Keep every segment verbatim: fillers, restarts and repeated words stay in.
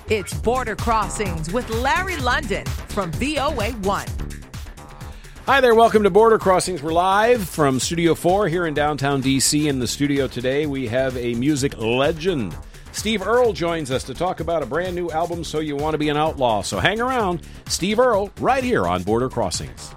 It's Border Crossings with Larry London from V O A one. Hi there, welcome to Border Crossings. We're live from Studio four here in downtown D C. In the studio today, we have a music legend. Steve Earle joins us to talk about a brand new album, So You Want to Be an Outlaw. So hang around. Steve Earle, right here on Border Crossings.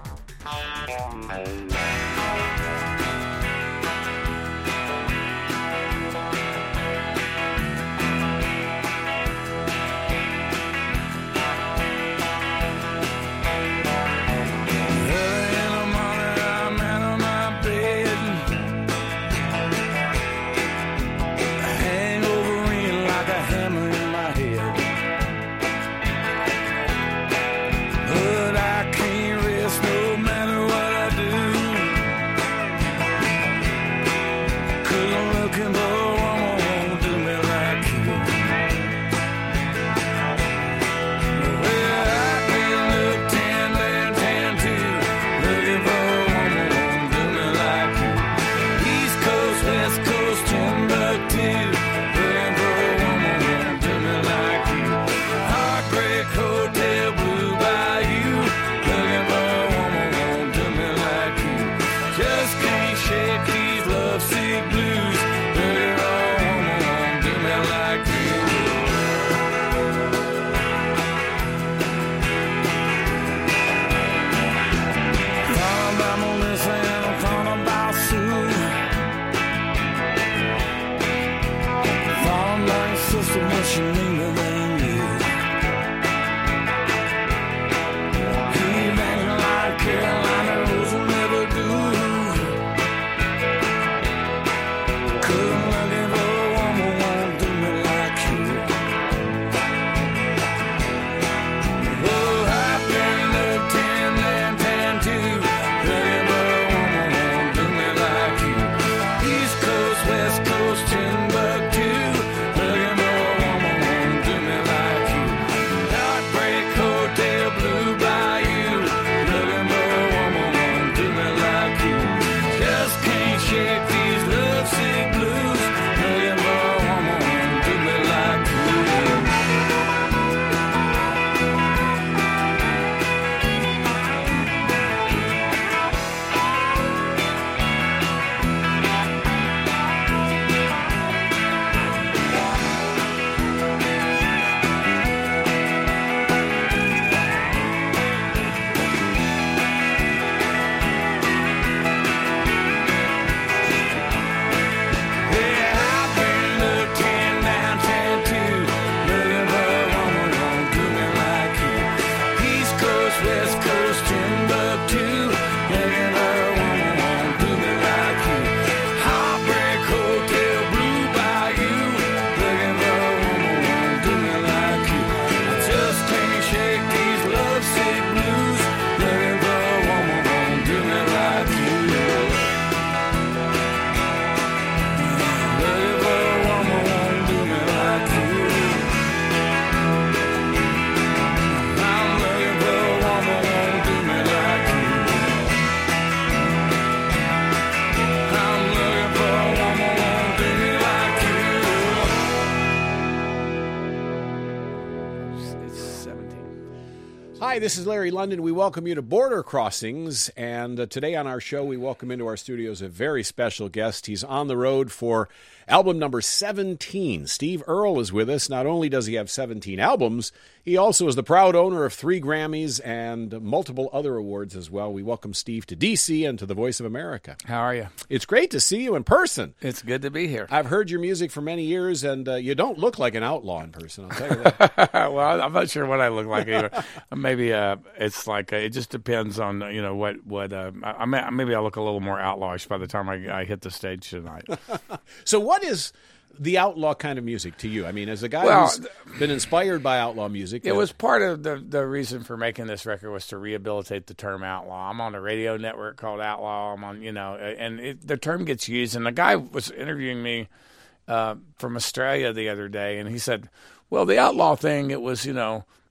Hi, this is Larry London. We welcome you to Border Crossings, and uh, today on our show we welcome into our studios a very special guest. He's on the road for album number seventeen. Steve Earle is with us. Not only does he have seventeen albums, he also is the proud owner of three Grammys and multiple other awards as well. We welcome Steve to D C and to the Voice of America. How are you? It's great to see you in person. It's good to be here. I've heard your music for many years, and uh, you don't look like an outlaw in person, I'll tell you that. Well, I'm not sure what I look like either. Maybe uh, it's like, uh, it just depends on, uh, you know, what, what uh, I, I may, maybe I'll look a little more outlawish by the time I, I hit the stage tonight. So what is the outlaw kind of music to you? I mean, as a guy well, who's been inspired by outlaw music. It uh, was part of the, the reason for making this record was to rehabilitate the term outlaw. I'm on a radio network called Outlaw. I'm on, you know, and it, the term gets used. And the guy was interviewing me uh, from Australia the other day, and he said, well, the outlaw thing, it was, you know,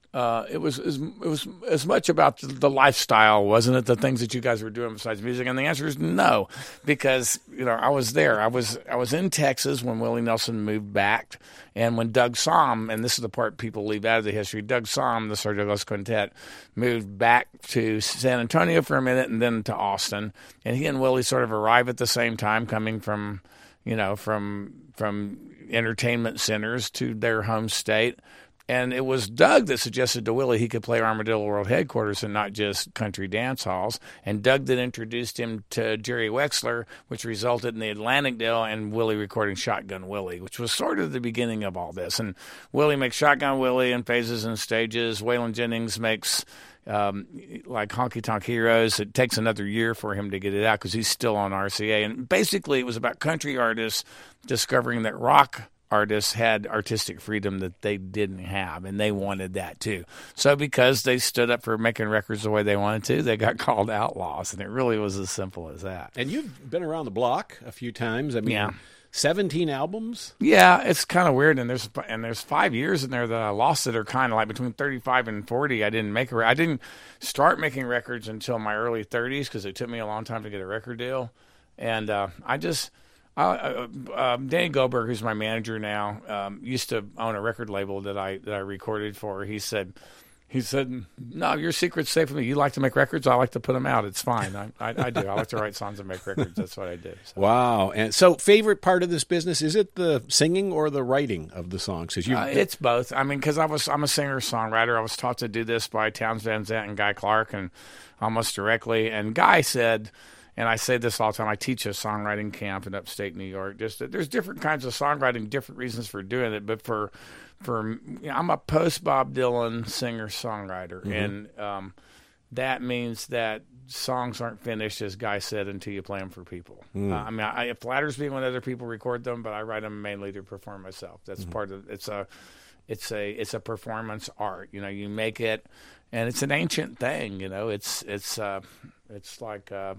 Uh, it was as, it was as much about the, the lifestyle, wasn't it? The things that you guys were doing besides music, and the answer is no, because you know I was there. I was I was in Texas when Willie Nelson moved back, and when Doug Sahm, and this is the part people leave out of the history. Doug Sahm, the Sir Douglas Quintet, moved back to San Antonio for a minute, and then to Austin, and he and Willie sort of arrived at the same time, coming from you know from from entertainment centers to their home state. And it was Doug that suggested to Willie he could play Armadillo World Headquarters and not just country dance halls. And Doug that introduced him to Jerry Wexler, which resulted in the Atlantic deal and Willie recording Shotgun Willie, which was sort of the beginning of all this. And Willie makes Shotgun Willie in phases and stages. Waylon Jennings makes um, like Honky Tonk Heroes. It takes another year for him to get it out because he's still on R C A. And basically it was about country artists discovering that rock artists had artistic freedom that they didn't have, and they wanted that too. So because they stood up for making records the way they wanted to, they got called outlaws, and it really was as simple as that. And you've been around the block a few times. I mean, yeah. seventeen albums? Yeah, it's kind of weird, and there's and there's five years in there that I lost that are kind of like between thirty-five and forty. I didn't make a I didn't start making records until my early thirties because it took me a long time to get a record deal, and uh, I just. Uh, uh, Danny Goldberg, who's my manager now, um, used to own a record label that I that I recorded for. He said, he said, "No, your secret's safe with me. You like to make records. I like to put them out. It's fine. I, I, I do. I like to write songs and make records. That's what I do." So. Wow! And so, favorite part of this business, is it the singing or the writing of the songs? Because you, uh, it's both. I mean, because I was I'm a singer songwriter. I was taught to do this by Townes Van Zandt and Guy Clark, and almost directly. And Guy said. And I say this all the time. I teach a songwriting camp in upstate New York. Just that there's different kinds of songwriting, different reasons for doing it. But for, for you know, I'm a post Bob Dylan singer songwriter, mm-hmm. and um, that means that songs aren't finished, as Guy said, until you play them for people. Mm. Uh, I mean, I, it flatters me when other people record them, but I write them mainly to perform myself. That's mm-hmm. part of it's a, it's a it's a performance art. You know, you make it, and it's an ancient thing. You know, it's it's uh, it's like. Uh,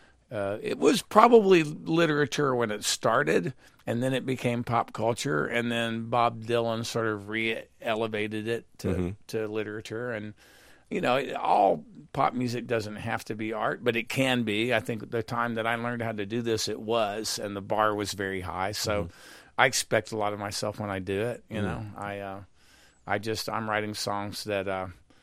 Uh, it was probably literature when it started, and then it became pop culture, and then Bob Dylan sort of re-elevated it to, mm-hmm. to literature. And, you know, it, all pop music doesn't have to be art, but it can be. I think the time that I learned how to do this, it was, and the bar was very high. So mm-hmm. I expect a lot of myself when I do it, you mm-hmm. know. I, uh, I just, I'm writing songs that... Uh,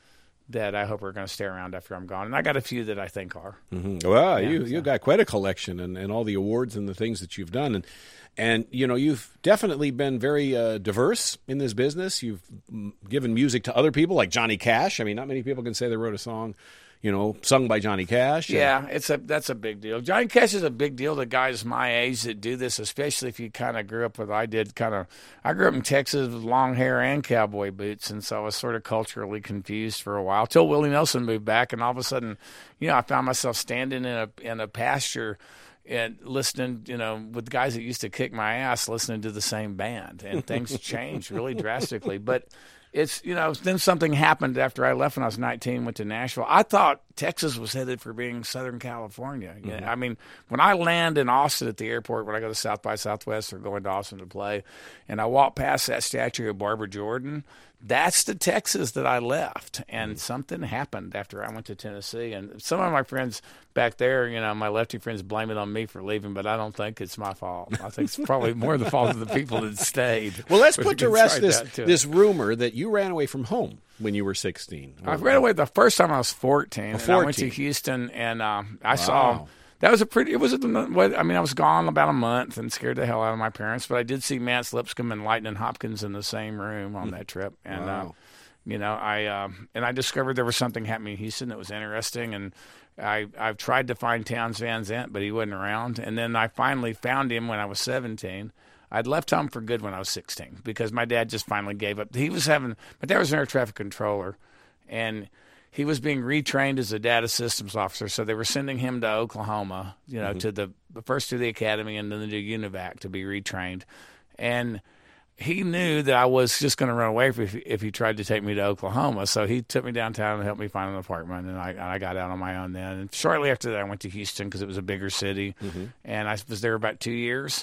that I hope are going to stay around after I'm gone. And I got a few that I think are. Mm-hmm. Well, yeah, you, so. you've got quite a collection and, and all the awards and the things that you've done. And, and you know, you've definitely been very uh, diverse in this business. You've given music to other people like Johnny Cash. I mean, not many people can say they wrote a song, you know, sung by Johnny Cash. Yeah, it's a that's a big deal. Johnny Cash is a big deal to guys my age that do this, especially if you kind of grew up with, I did kind of, I grew up in Texas with long hair and cowboy boots, and so I was sort of culturally confused for a while, till Willie Nelson moved back, and all of a sudden, you know, I found myself standing in a in a pasture and listening, you know, with guys that used to kick my ass, listening to the same band, and things changed really drastically, but... It's, you know, then something happened after I left when I was nineteen, went to Nashville. I thought Texas was headed for being Southern California. Mm-hmm. You know, I mean, when I land in Austin at the airport, when I go to South by Southwest or going to Austin to play, and I walk past that statue of Barbara Jordan, that's the Texas that I left. And mm-hmm. something happened after I went to Tennessee. And some of my friends back there, you know, my lefty friends blame it on me for leaving, but I don't think it's my fault. I think it's probably more the fault of the people that stayed. Well, let's put to rest this this rumor that you ran away from home when you were sixteen. I ran away the first time I was fourteen. Oh, fourteen. And I went to Houston, and uh, I wow. saw... That was a pretty, it was, a, I mean, I was gone about a month and scared the hell out of my parents, but I did see Mance Lipscomb and Lightning Hopkins in the same room on that trip. And, wow. uh, you know, I, uh, and I discovered there was something happening in Houston that was interesting. And I, I've tried to find Townes Van Zandt, but he wasn't around. And then I finally found him when I was seventeen. I'd left home for good when I was sixteen because my dad just finally gave up. He was having, my dad was an air traffic controller, and he was being retrained as a data systems officer, so they were sending him to Oklahoma, you know, mm-hmm. to the, the first to the academy and then to UNIVAC to be retrained. And he knew that I was just going to run away if, if he tried to take me to Oklahoma. So he took me downtown and helped me find an apartment, and I, and I got out on my own then. And shortly after that, I went to Houston because it was a bigger city, mm-hmm. and I was there about two years.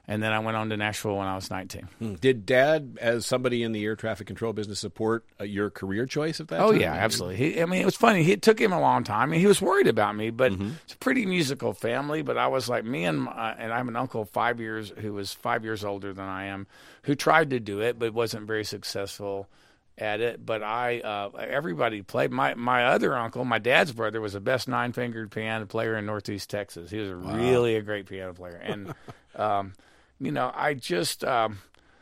And then I went on to Nashville when I was nineteen. Hmm. Did Dad, as somebody in the air traffic control business, support uh, your career choice at that oh, time? Oh, yeah, absolutely. He, I mean, it was funny. He, it took him a long time. I mean, he was worried about me, but Mm-hmm. it's a pretty musical family. But I was like, me and my, and I have an uncle five years who was five years older than I am, who tried to do it but wasn't very successful at it. But I, uh, everybody played. My my other uncle, my dad's brother, was the best nine-fingered piano player in Northeast Texas. He was a Wow. really a great piano player. And, um, you know, I just, um,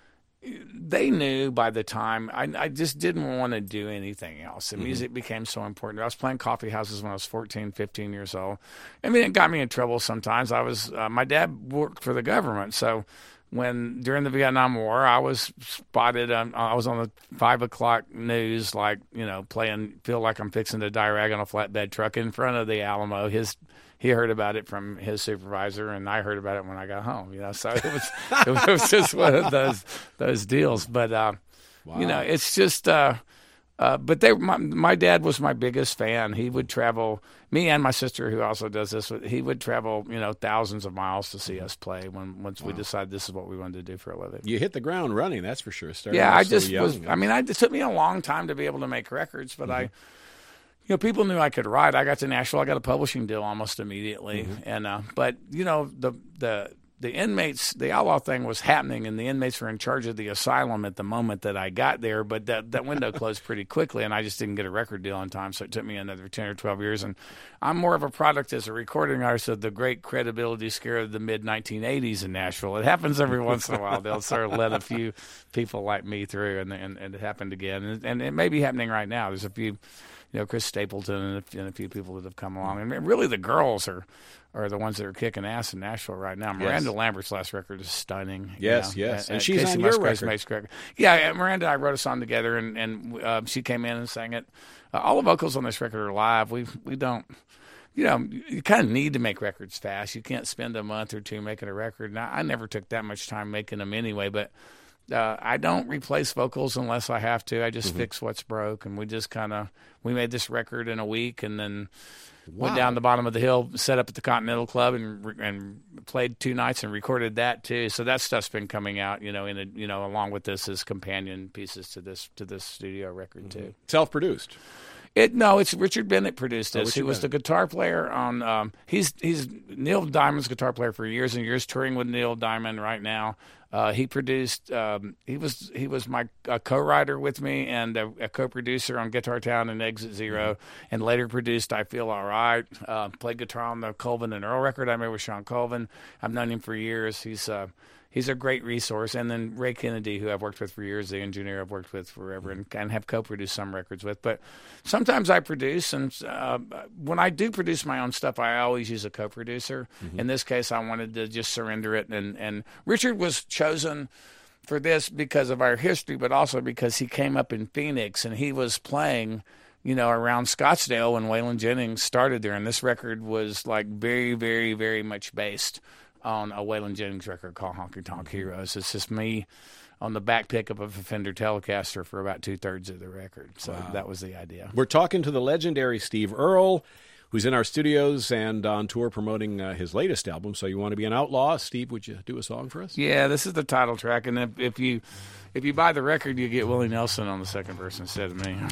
they knew by the time, I, I just didn't want to do anything else. The Mm-hmm. music became so important. I was playing coffee houses when I was fourteen, fifteen years old. I mean, it got me in trouble sometimes. I was, uh, my dad worked for the government, so when during the Vietnam War, I was spotted. Um, I was on the five o'clock news, like you know, playing "Feel Like I'm Fixing to Die Rag" on a flatbed truck in front of the Alamo. His he heard about it from his supervisor, and I heard about it when I got home. You know, so it was it was just one of those those deals. But uh, Wow. you know, it's just. Uh, Uh, but they, my, my dad was my biggest fan. He would travel, me and my sister, who also does this. He would travel, you know, thousands of miles to see us play. When once wow. we decided this is what we wanted to do for a living. You hit the ground running, that's for sure. Starting yeah, I so just young. was. I mean, I, it took me a long time to be able to make records, but mm-hmm. I, you know, people knew I could write. I got to Nashville. I got a publishing deal almost immediately, mm-hmm. and uh, but you know the the. The inmates, the outlaw thing was happening, and the inmates were in charge of the asylum at the moment that I got there. But that, that window closed pretty quickly, and I just didn't get a record deal in time. So it took me another ten or twelve years. And I'm more of a product as a recording artist of the great credibility scare of the mid nineteen eighties in Nashville. It happens every once in a while. They'll sort of let a few people like me through, and and, and it happened again. And, and it may be happening right now. There's a few, you know, Chris Stapleton and a, and a few people that have come along. And really the girls are – are the ones that are kicking ass in Nashville right now. Miranda yes. Lambert's last record is stunning. Yes, you know? yes. And, and she's Casey on your Musgrave's record. record. Yeah, Miranda and I wrote a song together, and, and uh, she came in and sang it. Uh, all the vocals on this record are live. We we don't, you know, you kind of need to make records fast. You can't spend a month or two making a record. Now, I never took that much time making them anyway, but uh, I don't replace vocals unless I have to. I just mm-hmm. fix what's broke, and we just kind of, we made this record in a week, and then Wow. went down the bottom of the hill, set up at the Continental Club, and and played two nights and recorded that too. So that stuff's been coming out, you know, in a, you know, along with this as companion pieces to this to this studio record too. Mm-hmm. Self-produced. It no, it's Richard Bennett produced this. Oh, he was Bennett. the guitar player on. Um, he's he's Neil Diamond's guitar player for years and years, touring with Neil Diamond right now. Uh, he produced. Um, he was he was my uh, co-writer with me and a, a co-producer on Guitar Town and Exit Zero, mm-hmm. and later produced I Feel All Right. Uh, played guitar on the Colvin and Earl record I made with Sean Colvin. I've known him for years. He's uh, he's a great resource. And then Ray Kennedy, who I've worked with for years, the engineer I've worked with forever, and, and have co-produced some records with. But sometimes I produce, and uh, when I do produce my own stuff, I always use a co-producer. Mm-hmm. In this case, I wanted to just surrender it. And, and Richard was chosen for this because of our history, but also because he came up in Phoenix, and he was playing, you know, around Scottsdale when Waylon Jennings started there. And this record was like very, very, very much based on a Waylon Jennings record called Honky Tonk Heroes. It's just me on the back pickup of a Fender Telecaster for about two-thirds of the record. So wow. that was the idea. We're talking to the legendary Steve Earle, who's in our studios and on tour promoting uh, his latest album. So You Want to Be an Outlaw? Steve, would you do a song for us? Yeah, this is the title track. And if, if you if you buy the record, you get Willie Nelson on the second verse instead of me.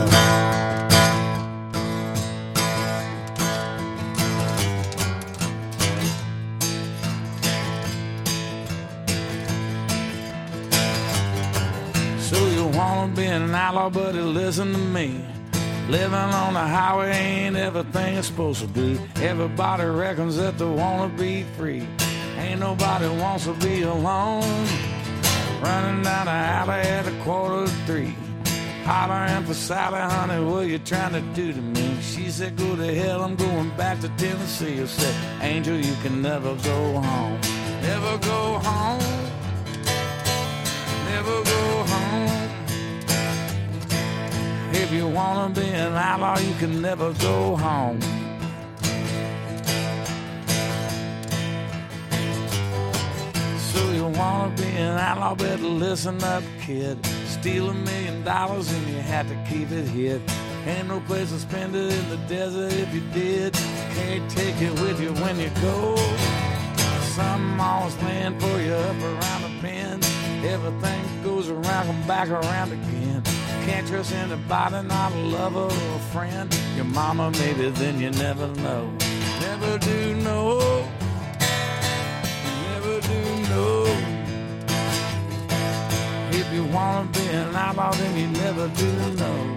Wanna be an outlaw, buddy, listen to me. Living on the highway ain't everything it's supposed to be. Everybody reckons that they wanna be free. Ain't nobody wants to be alone. Running down the alley at a quarter to three. Hollering for Sally, honey, what you trying to do to me? She said, go to hell, I'm going back to Tennessee. I said, Angel, you can never go home. Never go home. Never go home. If you wanna be an outlaw, you can never go home. So you wanna be an outlaw, better listen up, kid. Steal a million dollars and you had to keep it hid. Ain't no place to spend it in the desert if you did. Can't take it with you when you go. something always playing for you up around the bend. Everything goes around, come back around again. Can't trust anybody, not a lover or a friend. Your mama, maybe, then you never know. Never do know. Never do know. If you wanna be an outlaw, then you never do know.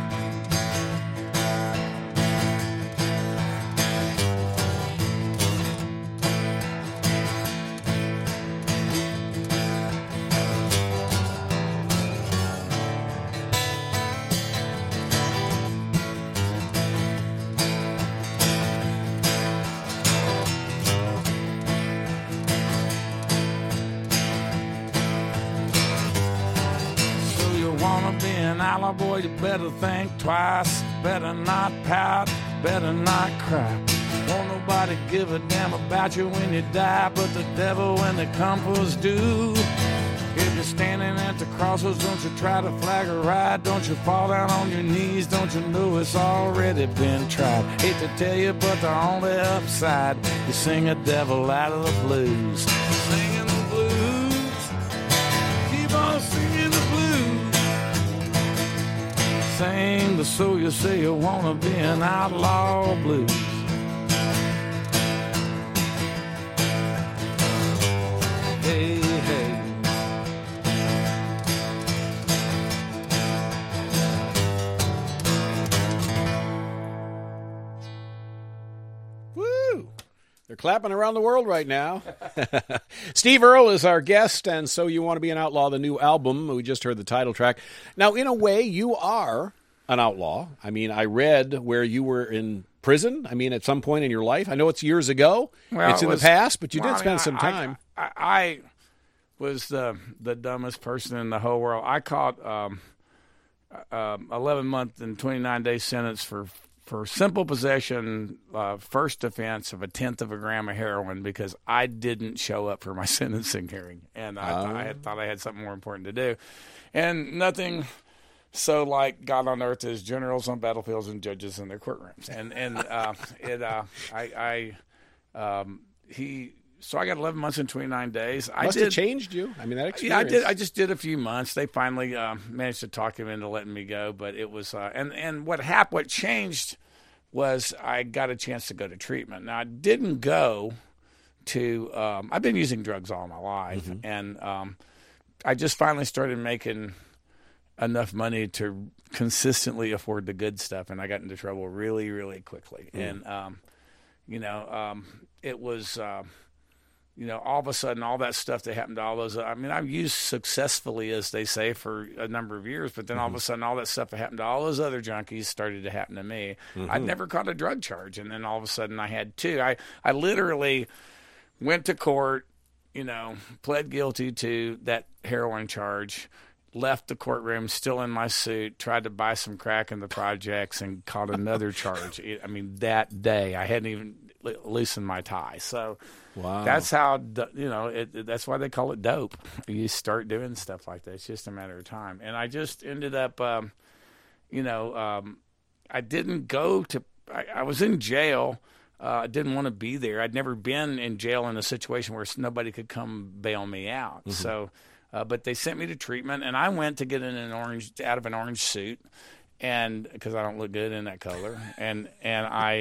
Outlaw boy, you better think twice. Better not pout, better not cry. Won't nobody give a damn about you when you die, but the devil when the comforts do. If you're standing at the crossroads, don't you try to flag a ride. Don't you fall down on your knees, don't you know it's already been tried. Hate to tell you, but the only upside, you sing a devil out of the blues. Singing the blues, keep on singing the blues. Sing the so you say you wanna be an outlaw blues. Hey, hey. Woo! They're clapping around the world right now. Steve Earle is our guest, and So You Want to Be an Outlaw, the new album. We just heard the title track. Now, in a way, you are an outlaw. I mean, I read where you were in prison, I mean, at some point in your life. I know it's years ago. Well, it's in it was, the past, but you well, did spend I mean, some I, time. I, I, I was the the dumbest person in the whole world. I caught um, uh, eleven month and twenty-nine day sentence for for simple possession, uh, first offense of a tenth of a gram of heroin because I didn't show up for my sentencing hearing, and I, Oh. I had, thought I had something more important to do, and nothing so like God on earth as generals on battlefields and judges in their courtrooms, and and uh, it uh, I I um, he. So I got eleven months and twenty-nine days. I Must did, have changed you. I mean, that experience. Yeah, I did. I just did a few months. They finally uh, managed to talk him into letting me go. But it was, uh, and and what happened, what changed was I got a chance to go to treatment. Now I didn't go to. Um, I've been using drugs all my life, Mm-hmm. and um, I just finally started making enough money to consistently afford the good stuff, and I got into trouble really, really quickly. Mm. And um, you know, um, it was. Uh, You know, all of a sudden, all that stuff that happened to all those, I mean, I've used successfully, as they say, for a number of years, but then all of a sudden, all that stuff that happened to all those other junkies started to happen to me. Mm-hmm. I'd never caught a drug charge, and then all of a sudden, I had two. I, I literally went to court, you know, pled guilty to that heroin charge, left the courtroom still in my suit, tried to buy some crack in the projects, and caught another charge. I mean, that day, I hadn't even loosened my tie. So... Wow. That's how, you know, it, it, that's why they call it dope. You start doing stuff like that. It's just a matter of time. And I just ended up, um, you know, um, I didn't go to, I, I was in jail. Uh, I didn't want to be there. I'd never been in jail in a situation where nobody could come bail me out. Mm-hmm. So, uh, but they sent me to treatment, and I went to get in an orange, out of an orange suit. And because I don't look good in that color. And, and I,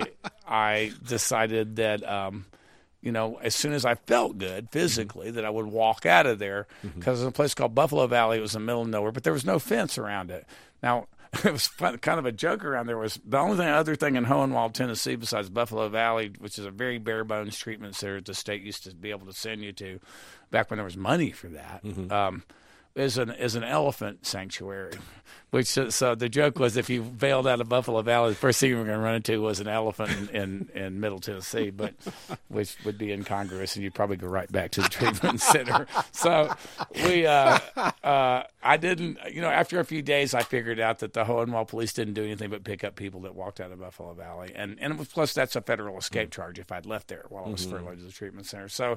I decided that, um, you know, as soon as I felt good physically, mm-hmm. that I would walk out of there because mm-hmm. there's a place called Buffalo Valley. It was in the middle of nowhere, but there was no fence around it. Now, it was fun, kind of a joke around there was the only thing, other thing in Hohenwald, Tennessee, besides Buffalo Valley, which is a very bare bones treatment center the state used to be able to send you to back when there was money for that, mm-hmm. um, is an is an elephant sanctuary. Which so the joke was if you bailed out of Buffalo Valley, the first thing you were going to run into was an elephant in, in, in Middle Tennessee, but which would be incongruous, and you'd probably go right back to the treatment center. So we, uh, uh, I didn't, you know, after a few days, I figured out that the Hohenwald police didn't do anything but pick up people that walked out of Buffalo Valley, and and plus that's a federal escape mm-hmm. charge if I'd left there while I was mm-hmm. furloughed to the treatment center. So.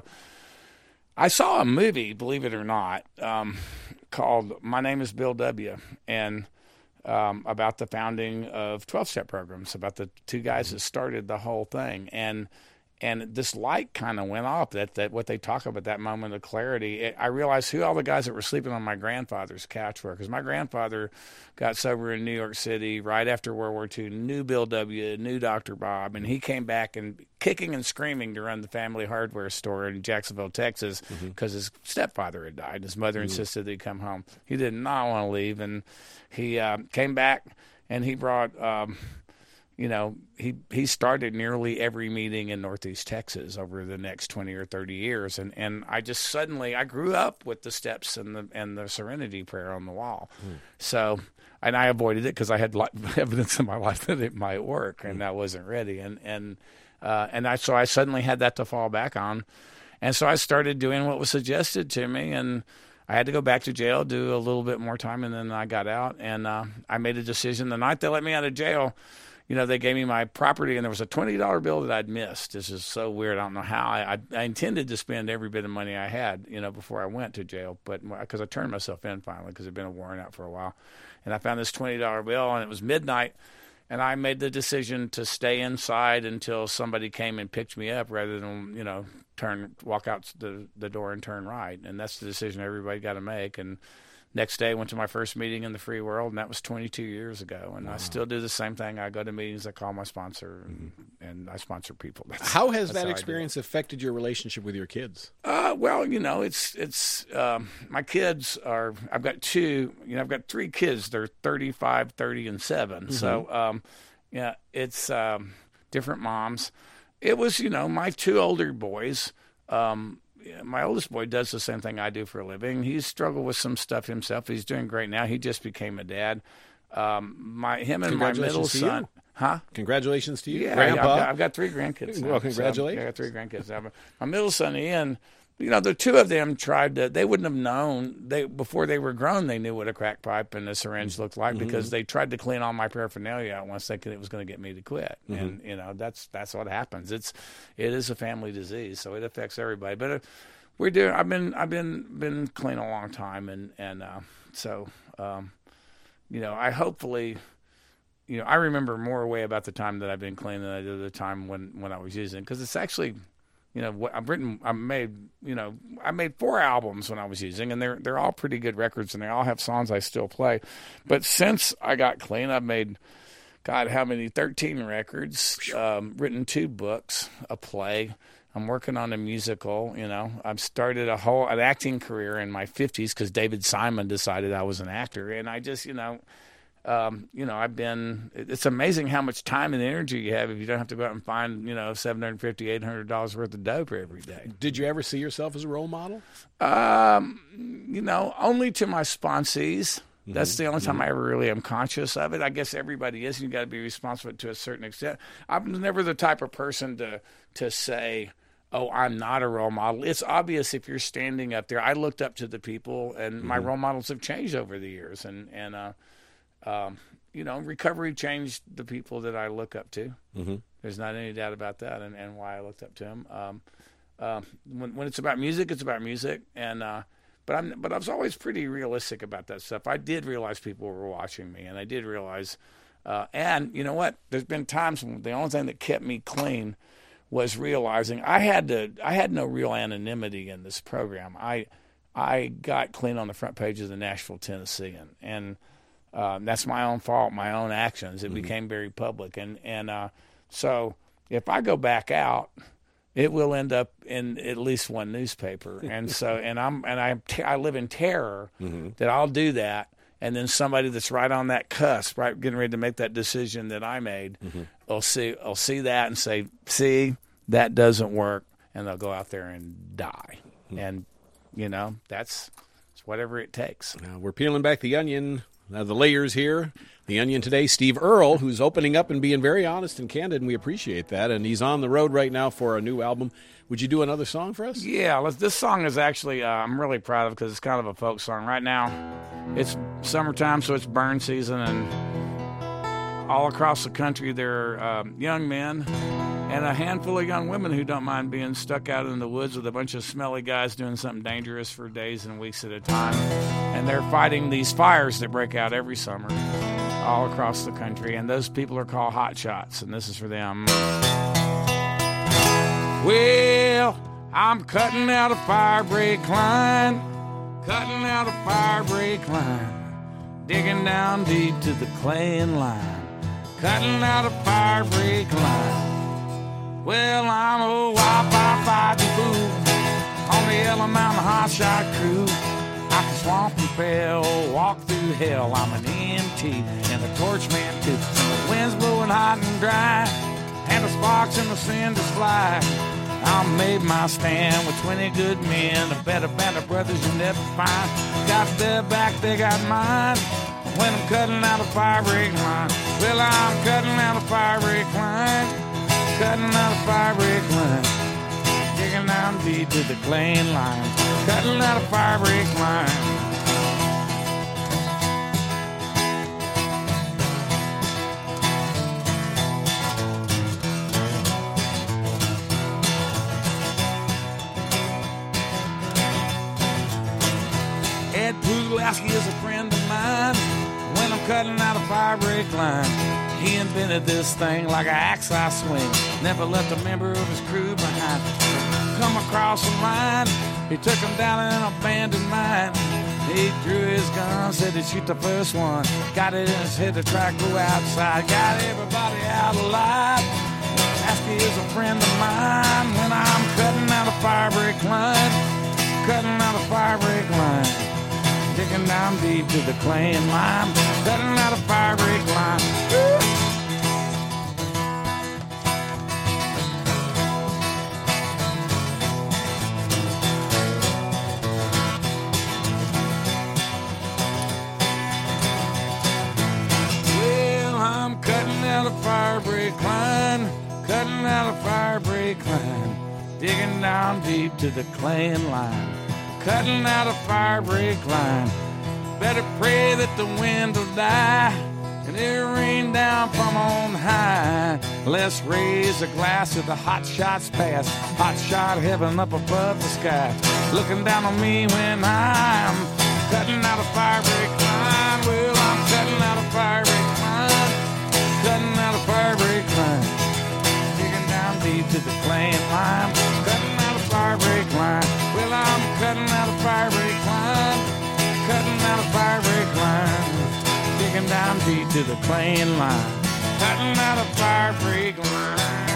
I saw a movie, believe it or not, um, called My Name is Bill W., and um, about the founding of twelve-step programs, about the two guys that started the whole thing. And And this light kind of went off, that, that what they talk about, that moment of clarity. It, I realized who all the guys that were sleeping on my grandfather's couch were, because my grandfather got sober in New York City right after World War Two, knew Bill W., knew Doctor Bob, and he came back and kicking and screaming to run the family hardware store in Jacksonville, Texas, because mm-hmm. his stepfather had died. His mother mm-hmm. insisted that he come home. He did not want to leave, and he uh, came back, and he brought... Um, You know, he he started nearly every meeting in Northeast Texas over the next twenty or thirty years, and, and I just suddenly I grew up with the steps and the and the Serenity Prayer on the wall, mm. so and I avoided it because I had li- evidence in my life that it might work, and mm. I wasn't ready, and and uh, and I so I suddenly had that to fall back on, and so I started doing what was suggested to me, and I had to go back to jail, do a little bit more time, and then I got out, and uh, I made a decision the night they let me out of jail. You know, they gave me my property, and there was a twenty dollar bill that I'd missed. This is so weird. I don't know how. I, I, I intended to spend every bit of money I had, you know, before I went to jail, but because I turned myself in finally because it'd been a warrant out for a while. And I found this twenty dollar bill, and it was midnight, and I made the decision to stay inside until somebody came and picked me up rather than, you know, turn walk out the, the door and turn right. And that's the decision everybody got to make. And next day, I went to my first meeting in the free world, and that was twenty-two years ago. And wow. I still do the same thing. I go to meetings, I call my sponsor, and, and I sponsor people. That's, how has that experience affected your relationship with your kids? Uh, well, you know, it's it's um, my kids are. I've got two. You know, I've got three kids. They're thirty-five, thirty, and seven. Mm-hmm. So, um, yeah, it's um, different moms. It was, you know, my two older boys. Um, My oldest boy does the same thing I do for a living. He's struggled with some stuff himself. He's doing great now. He just became a dad. Um, my him and my middle son, you. huh? Congratulations to you, yeah, Grandpa. I've got, I've got three grandkids. Now, well, congratulations. So I got three grandkids. Now. My middle son, Ian. You know, the two of them tried to. They wouldn't have known. They before they were grown. They knew what a crack pipe and a syringe looked like mm-hmm. because they tried to clean all my paraphernalia out once thinking it was going to get me to quit. Mm-hmm. And you know, that's that's what happens. It's it is a family disease, so it affects everybody. But uh, we're doing. I've been I've been been clean a long time, and and uh, so um, you know, I hopefully. You know, I remember more way about the time that I've been clean than I did the time when, when I was using, because it's actually, you know, what I've written, I made, you know, I made four albums when I was using, and they're they're all pretty good records, and they all have songs I still play. But since I got clean, I've made, God, how many? thirteen records, um, written two books, a play. I'm working on a musical. You know, I've started a whole an acting career in my fifties because David Simon decided I was an actor, and I just, you know. Um, you know, I've been, it's amazing how much time and energy you have if you don't have to go out and find, you know, seven hundred fifty dollars, eight hundred dollars worth of dope every day. Did you ever see yourself as a role model? Um, you know, only to my sponsees. Mm-hmm. That's the only time mm-hmm. I ever really am conscious of it. I guess everybody is, and you got to be responsible to a certain extent. I'm never the type of person to, to say, oh, I'm not a role model. It's obvious if you're standing up there. I looked up to the people, and mm-hmm. my role models have changed over the years. And, and, uh, Um, you know, recovery changed the people that I look up to. Mm-hmm. There's not any doubt about that, and, and why I looked up to them. Um, uh, when, when it's about music, it's about music, and uh, but I'm but I was always pretty realistic about that stuff. I did realize people were watching me, and I did realize, uh, and you know what? There's been times when the only thing that kept me clean was realizing I had to. I had no real anonymity in this program. I I got clean on the front page of the Nashville Tennessean, and Um, that's my own fault, my own actions. It mm-hmm. became very public. And, and uh, so if I go back out, it will end up in at least one newspaper. And so, and I'm, and I, I live in terror mm-hmm. that I'll do that. And then somebody that's right on that cusp, right, getting ready to make that decision that I made, mm-hmm. will see, will see that and say, see, that doesn't work. And they'll go out there and die. Mm-hmm. And, you know, that's, that's whatever it takes. Uh, we're peeling back the onion. Uh, the layers here. The Onion today, Steve Earle, who's opening up and being very honest and candid, and we appreciate that. And he's on the road right now for a new album. Would you do another song for us? Yeah, let's, this song is actually, uh, I'm really proud of because it's kind of a folk song. Right now, it's summertime, so it's burn season, and all across the country there are um, young men and a handful of young women who don't mind being stuck out in the woods with a bunch of smelly guys doing something dangerous for days and weeks at a time. And they're fighting these fires that break out every summer all across the country. And those people are called hot shots, and this is for them. Well, I'm cutting out a fire break line, cutting out a fire break line, digging down deep to the claying line, cutting out a fire break line. Well, I'm a wild fool on the Yellow Mountain Hot Shot crew. I can swamp and fell, walk through hell. I'm an E M T and a torch man too. And the wind's blowing hot and dry, and the sparks and the cinders fly. I made my stand with twenty good men, a better band of brothers you'll never find. Got their back, they got mine. When I'm cutting out a fire break line, well, I'm cutting out a fire break line, cutting out a fire break line, digging down deep to the claying line, cutting out a fire break line. Ed Pulowski is a friend of mine. When I'm cutting out a fire break line, he invented this thing like an axe I swing. Never left a member of his crew behind. Come across a line, he took him down in an abandoned mine. He drew his gun, said he'd shoot the first one. Got it in his head to try to go outside. Got everybody out alive. Pulaski is a friend of mine. When I'm cutting out a fire break line, cutting out a fire break line, digging down deep to the claying line, cutting out a fire break line. Woo! Well, I'm cutting out a fire break line, cutting out a fire break line, digging down deep to the claying line, cutting out a fire break line. Better pray that the wind will die and it rain down from on high. Let's raise a glass of the hot shots past, hot shot heaven up above the sky, looking down on me when I'm cutting out a fire break line. Well, I'm cutting out a fire break line, cutting out a fire break line, digging down deep to the claying line, cutting out a fire break line. Well, I'm cutting out a fire break line, cutting out a fire break line, digging down deep to the claying line, cutting out a fire break line.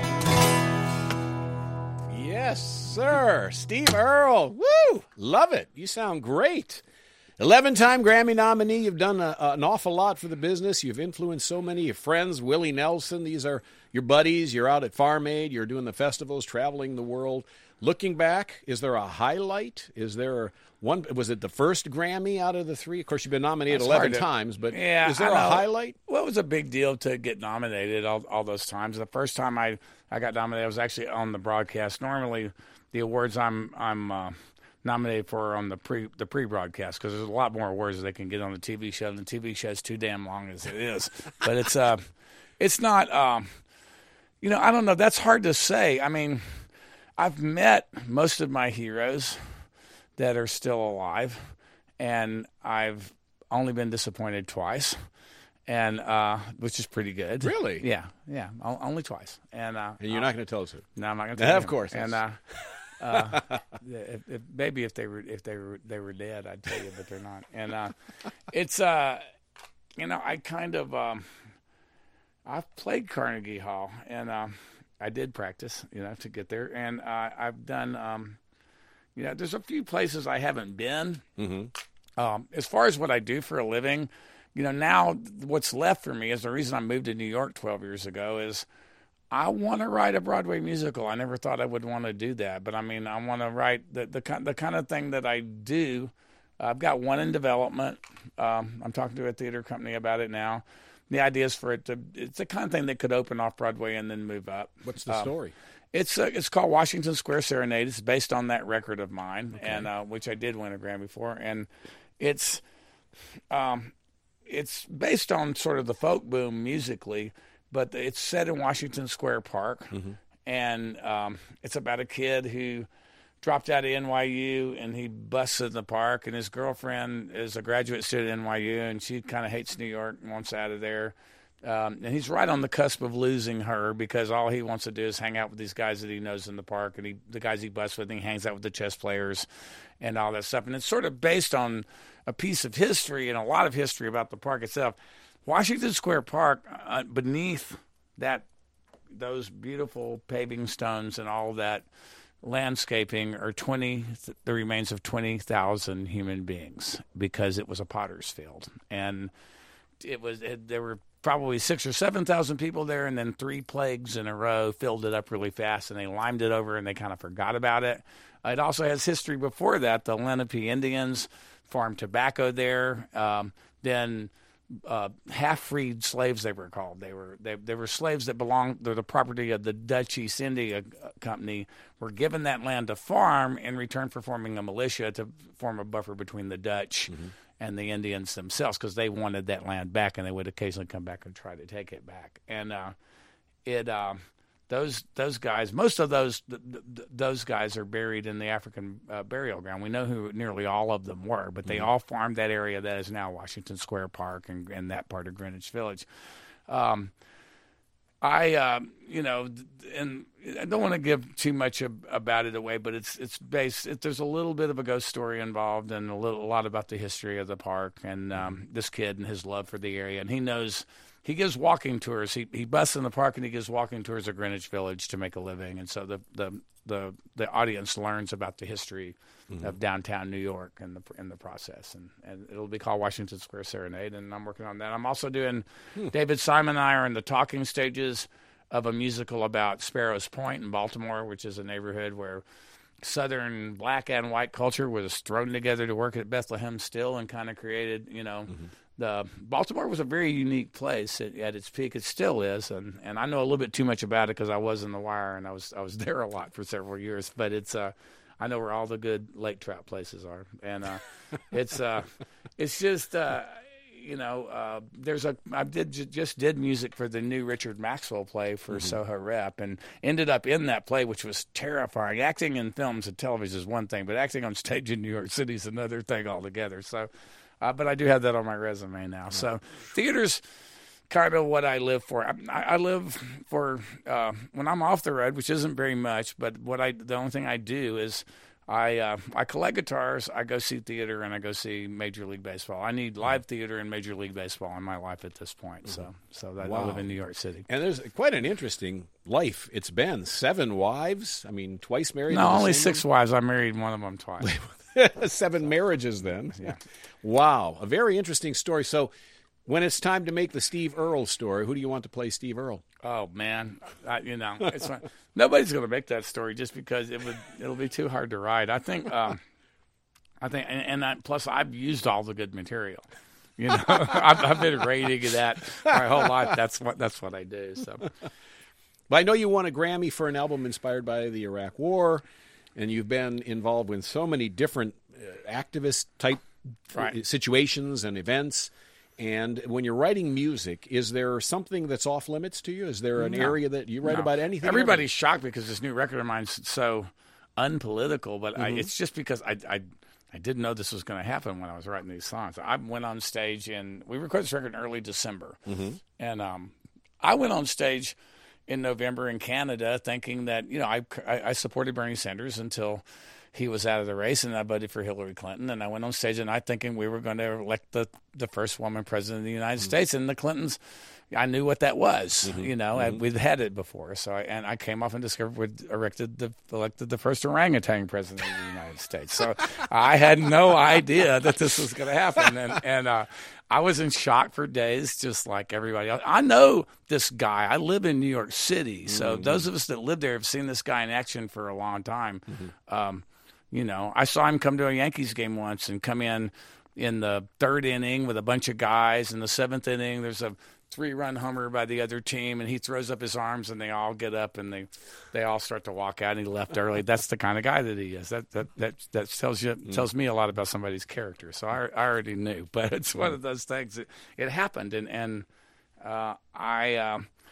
Yes, sir. Steve Earle. Woo! Love it. You sound great. eleven-time Grammy nominee. You've done a, an awful lot for the business. You've influenced so many of your friends. Willie Nelson. These are your buddies. You're out at Farm Aid. You're doing the festivals, traveling the world. Looking back, is there a highlight? Is there one? Was it the first Grammy out of the three? Of course, you've been nominated That's eleven to, times, but yeah, is there a highlight? Well, it was a big deal to get nominated all, all those times. The first time I, I got nominated, I was actually on the broadcast. Normally, the awards I'm I'm uh, nominated for are on the pre the pre broadcast because there's a lot more awards they can get on the T V show, and the T V show is too damn long as it is. But it's uh, it's not. Um, you know, I don't know. That's hard to say. I mean, I've met most of my heroes that are still alive, and I've only been disappointed twice, and uh, which is pretty good. Really? Yeah, yeah, o- only twice. And, uh, And you're not going to tell us who? No, I'm not going to tell you. Of course. And uh, uh, if, if, maybe if they were if they were they were dead, I'd tell you, but they're not. And uh, it's uh, you know, I kind of um, I've played Carnegie Hall, and um, I did practice, you know, to get there, and uh, I've done. Um, you know, there's a few places I haven't been. Mm-hmm. Um, as far as what I do for a living, you know, now what's left for me is the reason I moved to New York twelve years ago is I want to write a Broadway musical. I never thought I would want to do that, but I mean, I want to write the the kind the kind of thing that I do. I've got one in development. Um, I'm talking to a theater company about it now. The idea is for it to, it's the kind of thing that could open off Broadway and then move up. What's the um, story? It's uh, it's called Washington Square Serenade. It's based on that record of mine, Okay. and uh, which I did win a Grammy for. And it's um, it's based on sort of the folk boom musically, but it's set in Washington Square Park, Mm-hmm. and um, it's about a kid who dropped out of N Y U and he busts in the park, and his girlfriend is a graduate student at N Y U, and she kind of hates New York and wants out of there. Um, and he's right on the cusp of losing her because all he wants to do is hang out with these guys that he knows in the park, and he, the guys he busts with, and he hangs out with the chess players and all that stuff. And it's sort of based on a piece of history and a lot of history about the park itself. Washington Square Park, uh, beneath that, those beautiful paving stones and all that landscaping are twenty, the remains of twenty thousand human beings because it was a potter's field. And it was, it, there were probably six or seven thousand people there, and then three plagues in a row filled it up really fast, and they limed it over, and they kind of forgot about it. It also has history before that. The Lenape Indians farmed tobacco there. Um, then uh, half-freed slaves, they were called. They were they, they were slaves that belonged, they're the property of the Dutch East India Company, were given that land to farm in return for forming a militia to form a buffer between the Dutch mm-hmm. and the Indians themselves, because they wanted that land back, and they would occasionally come back and try to take it back. And uh, it uh, those those guys, most of those th- th- those guys are buried in the African uh, burial ground. We know who nearly all of them were, but they mm-hmm. all farmed that area that is now Washington Square Park and, and that part of Greenwich Village. Um, I, uh, you know, and I don't want to give too much ab- about it away, but it's it's based. It, there's a little bit of a ghost story involved, and a little, a lot about the history of the park, and um, this kid and his love for the area. And he knows, he gives walking tours. He he busts in the park and he gives walking tours of Greenwich Village to make a living. And so the the the, the audience learns about the history mm-hmm. of downtown New York in the in the process. And, and it'll be called Washington Square Serenade, and I'm working on that. I'm also doing, hmm. David Simon and I are in the talking stages of a musical about Sparrows Point in Baltimore, which is a neighborhood where Southern black and white culture was thrown together to work at Bethlehem Still and kind of created, you know, mm-hmm. the Baltimore was a very unique place at, at its peak. It still is, and, and I know a little bit too much about it because I was in the wire and I was I was there a lot for several years. But it's uh, I know where all the good lake trout places are, and uh, it's uh, it's just. Uh, You know, uh, there's a. I did just did music for the new Richard Maxwell play for mm-hmm. Soho Rep, and ended up in that play, which was terrifying. Acting in films and television is one thing, but acting on stage in New York City is another thing altogether. So, uh, but I do have that on my resume now. So, theater's kind of what I live for. I, I live for uh, when I'm off the road, which isn't very much, but what I the only thing I do is. I uh, I collect guitars, I go see theater, and I go see Major League Baseball. I need live theater and Major League Baseball in my life at this point. Mm-hmm. So so that wow. I live in New York City. And there's quite an interesting life it's been. Seven wives? I mean, twice married? No, only six one? wives. I married one of them twice. Seven marriages then. Yeah. Wow. A very interesting story. So when it's time to make the Steve Earle story, who do you want to play Steve Earle? Oh man, I, you know, it's fine. Nobody's going to make that story just because it would. It'll be too hard to write. I think. Um, I think, and, and I, plus I've used all the good material. You know, I've, I've been rating that my whole life. That's what that's what I do. So, but I know you won a Grammy for an album inspired by the Iraq War, and you've been involved with so many different uh, activist type right. situations and events. And when you're writing music, is there something that's off limits to you? Is there an no. area that you write no. about anything? Everybody's ever? shocked because this new record of mine's so unpolitical, but mm-hmm. I, it's just because I, I I didn't know this was going to happen when I was writing these songs. I went on stage in we recorded this record in early December, mm-hmm. and um, I went on stage in November in Canada thinking that you know I I, I supported Bernie Sanders until. He was out of the race, and I voted for Hillary Clinton. And I went on stage and I thinking we were going to elect the, the first woman president of the United mm-hmm. States. And the Clintons, I knew what that was, mm-hmm. you know, mm-hmm. and we'd had it before. So I, and I came off and discovered we'd erected the, elected the first orangutan president of the United States. So I had no idea that this was going to happen. And, and uh, I was in shock for days, just like everybody else. I know this guy. I live in New York City. So mm-hmm. those of us that live there have seen this guy in action for a long time. Mm-hmm. Um, You know, I saw him come to a Yankees game once and come in in the third inning with a bunch of guys. In the seventh inning, there's a three-run homer by the other team, and he throws up his arms, and they all get up, and they they all start to walk out, and he left early. That's the kind of guy that he is. That that that, that tells you tells me a lot about somebody's character. So I, I already knew, but it's one of those things. It, it happened, and and uh, I. Uh,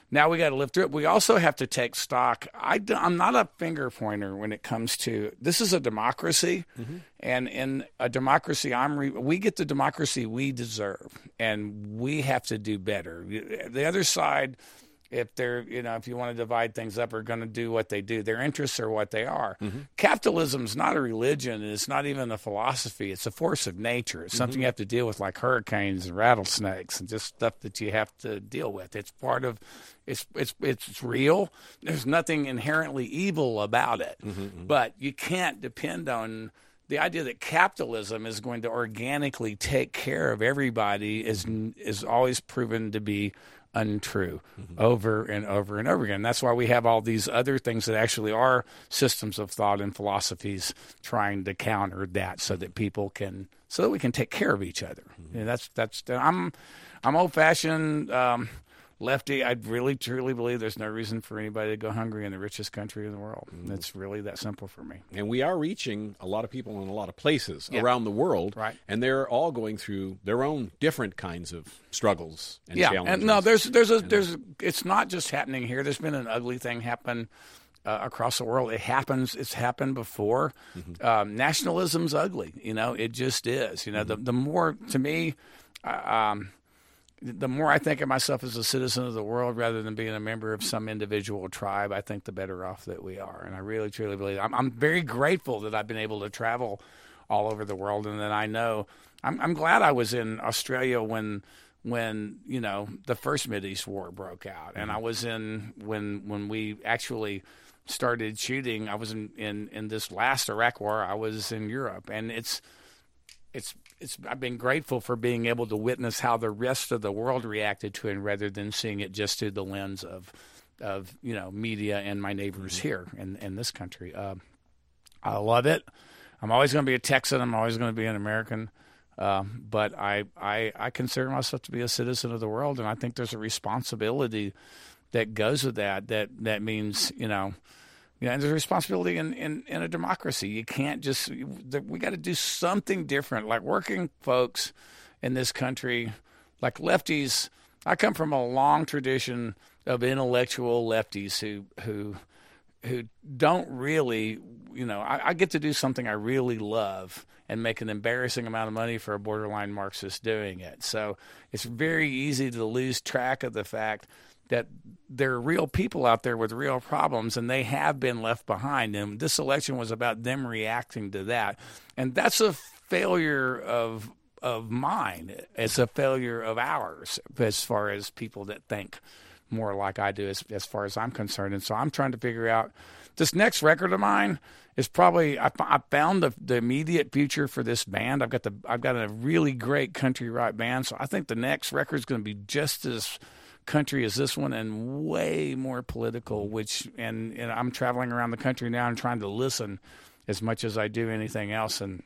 now we got to live through it. We also have to take stock. I, am not a finger pointer when it comes to this is a democracy, mm-hmm. and in a democracy, I'm re, we get the democracy we deserve, and we have to do better. The other side, if they're you know if you want to divide things up, are going to do what they do. Their interests are what they are. Mm-hmm. Capitalism's not a religion, and it's not even a philosophy. It's a force of nature. It's mm-hmm. something you have to deal with, like hurricanes and rattlesnakes and just stuff that you have to deal with. It's part of it's it's it's real. There's nothing inherently evil about it, mm-hmm. but you can't depend on the idea that capitalism is going to organically take care of everybody. Is is always proven to be untrue mm-hmm. over and over and over again. That's why we have all these other things that actually are systems of thought and philosophies trying to counter that, so that people can, so that we can take care of each other. Mm-hmm. And that's that's. I'm I'm old fashioned. Um, Lefty, I really, truly believe there's no reason for anybody to go hungry in the richest country in the world. Mm-hmm. It's really that simple for me. And we are reaching a lot of people in a lot of places yeah. around the world, right? And they're all going through their own different kinds of struggles and yeah. challenges. And no, there's, there's a, there's. A, it's not just happening here. There's been an ugly thing happen uh, across the world. It happens. It's happened before. Mm-hmm. Um, nationalism's ugly. You know, it just is. You know, mm-hmm. the the more to me. Uh, um, The more I think of myself as a citizen of the world rather than being a member of some individual tribe, I think the better off that we are. And I really, truly believe I'm, I'm very grateful that I've been able to travel all over the world, and that I know I'm, I'm glad I was in Australia when when you know the first Mideast war broke out, and I was in when when we actually started shooting. I was in, in, in this last Iraq war. I was in Europe, and it's it's. It's, I've been grateful for being able to witness how the rest of the world reacted to it, rather than seeing it just through the lens of, of you know, media and my neighbors mm-hmm. here in, in this country. Uh, I love it. I'm always going to be a Texan. I'm always going to be an American. Uh, but I, I I consider myself to be a citizen of the world, and I think there's a responsibility that goes with that. That that means, you know, You know, and there's a responsibility in, in, in a democracy. You can't just – we got to do something different. Like working folks in this country, like lefties – I come from a long tradition of intellectual lefties who who who don't really – you know, I, I get to do something I really love and make an embarrassing amount of money for a borderline Marxist doing it. So it's very easy to lose track of the fact – that there are real people out there with real problems, and they have been left behind. And this election was about them reacting to that. And that's a failure of of mine. It's a failure of ours as far as people that think more like I do as, as far as I'm concerned. And so I'm trying to figure out this next record of mine is probably I, I found the, the immediate future for this band. I've got the I've got a really great country rock band. So I think the next record is going to be just as country as this one, and way more political, which and, and I'm traveling around the country now and trying to listen as much as I do anything else, and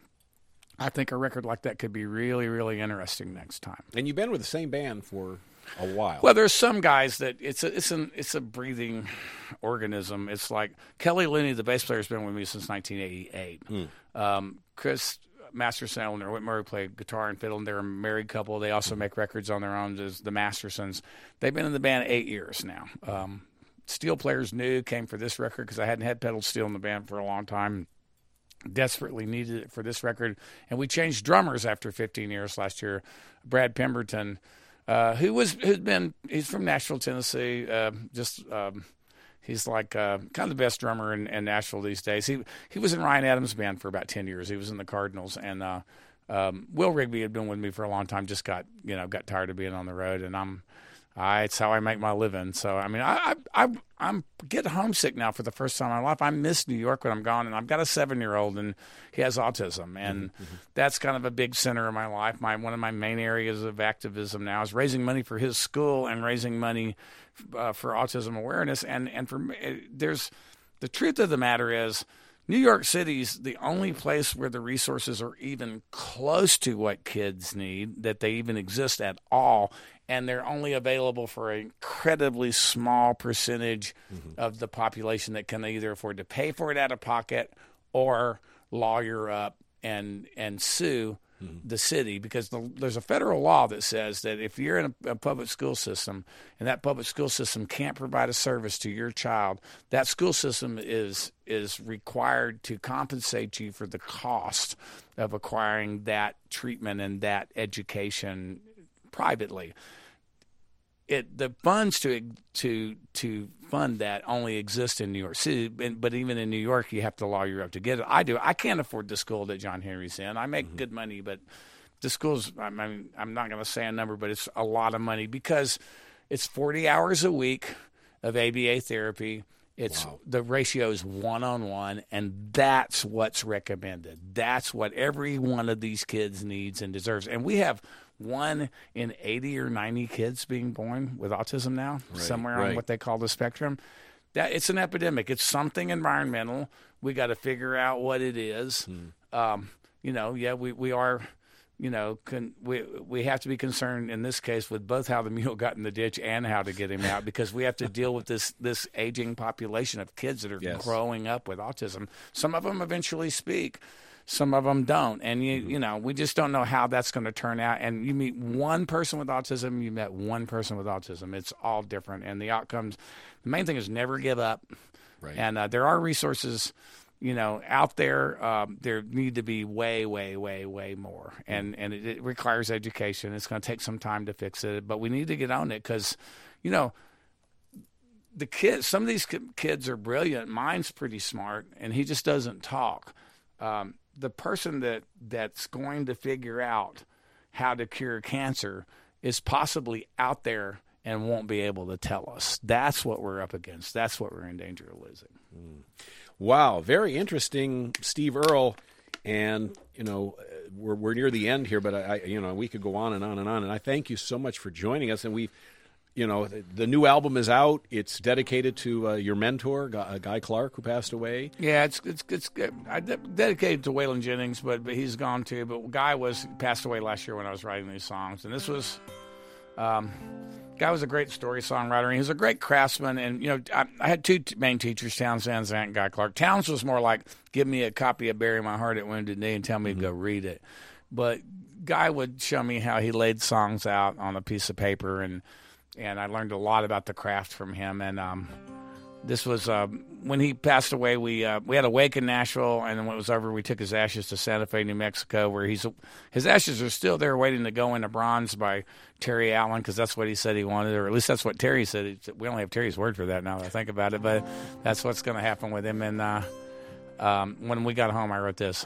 I think a record like that could be really, really interesting next time. And you've been with the same band for a while. Well, there's some guys that it's a it's an it's a breathing organism. It's like Kelly Looney, the bass player, has been with me since nineteen eighty-eight. Mm. Um, Chris Masterson and Whit Murray play guitar and fiddle, and they're a married couple. They also make records on their own as the Mastersons. They've been in the band eight years now. Um, steel players new came for this record because I hadn't had pedal steel in the band for a long time. Desperately needed it for this record. And we changed drummers after fifteen years last year. Brad Pemberton, uh, who was, who's been, he's from Nashville, Tennessee, uh, just, um, He's like uh, kind of the best drummer in, in Nashville these days. He he was in Ryan Adams' band for about ten years. He was in the Cardinals, and uh, um, Will Rigby had been with me for a long time. Just got you know got tired of being on the road, and I'm, I it's how I make my living. So I mean, I I, I I'm getting homesick now for the first time in my life. I miss New York when I'm gone, and I've got a seven year old, and he has autism, and mm-hmm. that's kind of a big center of my life. My one of my main areas of activism now is raising money for his school and raising money Uh, for autism awareness, and and for there's the truth of the matter is New York City's the only place where the resources are even close to what kids need, that they even exist at all, and they're only available for an incredibly small percentage mm-hmm. of the population that can either afford to pay for it out of pocket or lawyer up and and sue mm-hmm. the city, because the, there's a federal law that says that if you're in a, a public school system and that public school system can't provide a service to your child, that school system is is required to compensate you for the cost of acquiring that treatment and that education privately. It, the funds to to to fund that only exist in New York City, but even in New York, you have to lawyer up to get it. I do. I can't afford the school that John Henry's in. I make mm-hmm. good money, but the school's, I mean, I'm not going to say a number, but it's a lot of money because it's forty hours a week of A B A therapy. It's wow. The ratio is one-on-one, and that's what's recommended. That's what every one of these kids needs and deserves. And we have one in eighty or ninety kids being born with autism now, right, somewhere right. on what they call the spectrum. That it's an epidemic. It's something environmental. We got to figure out what it is. Hmm. Um, you know, yeah, we, we are, you know, con, we we have to be concerned in this case with both how the mule got in the ditch and how to get him out, because we have to deal with this this aging population of kids that are yes. growing up with autism. Some of them eventually speak. Some of them don't. And, you you know, we just don't know how that's going to turn out. And you meet one person with autism, you met one person with autism. It's all different. And the outcomes, the main thing is never give up. Right. And uh, there are resources, you know, out there. Um, there need to be way, way, way, way more. And, and it, it requires education. It's going to take some time to fix it. But we need to get on it because, you know, the kids, some of these kids are brilliant. Mine's pretty smart, and he just doesn't talk. Um, the person that, that's going to figure out how to cure cancer is possibly out there and won't be able to tell us. That's what we're up against. That's what we're in danger of losing. Mm. Wow, very interesting, Steve Earle. And, you know, we're we're near the end here, but, I, I you know, we could go on and on and on. And I thank you so much for joining us. And we You know, the, the new album is out. It's dedicated to uh, your mentor, Guy, Guy Clark, who passed away. Yeah, it's it's it's I de- dedicated to Waylon Jennings, but, but he's gone too. But Guy was passed away last year when I was writing these songs, and this was, um, Guy was a great story songwriter. And he was a great craftsman, and you know, I, I had two t- main teachers, Townes Van Zandt and Guy Clark. Townes was more like, give me a copy of Bury My Heart at Wounded Knee and tell me mm-hmm. to go read it. But Guy would show me how he laid songs out on a piece of paper, and. And I learned a lot about the craft from him. And um, this was uh, when he passed away. We uh, we had a wake in Nashville, and then when it was over, we took his ashes to Santa Fe, New Mexico, where he's his ashes are still there, waiting to go into bronze by Terry Allen, because that's what he said he wanted, or at least that's what Terry said. We only have Terry's word for that now that I think about it, but that's what's going to happen with him. And uh, um, when we got home, I wrote this.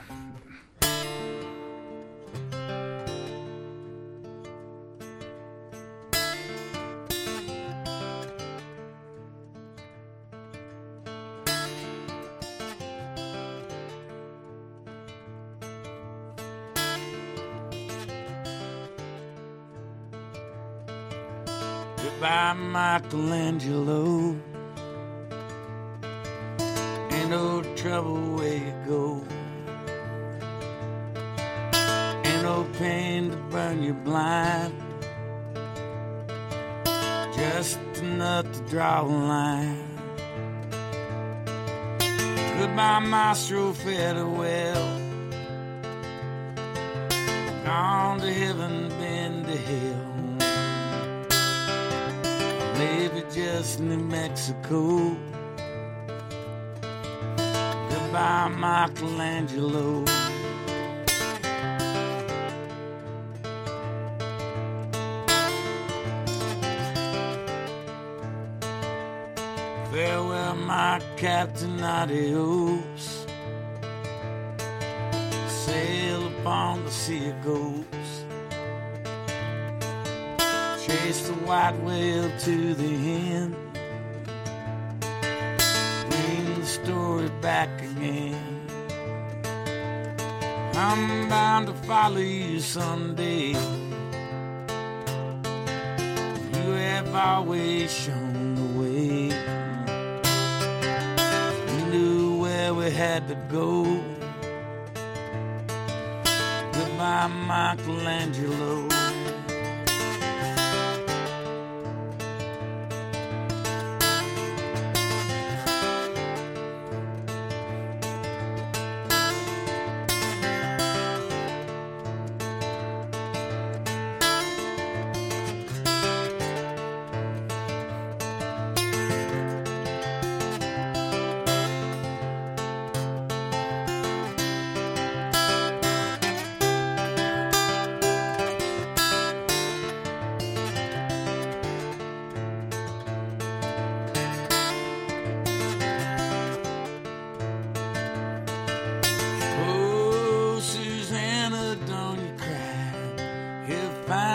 Goodbye, Michelangelo. Ain't no trouble where you go. Ain't no pain to burn you blind. Just enough to draw a line. Goodbye, Maestro, farewell. Gone to heaven, been to hell. Maybe just New Mexico. Goodbye, Michelangelo. Farewell, my captain, adios. Sail upon the sea of ghosts. Chase the white whale to the end. Bring the story back again. I'm bound to follow you someday. You have always shown the way. You knew where we had to go. Goodbye, Michelangelo.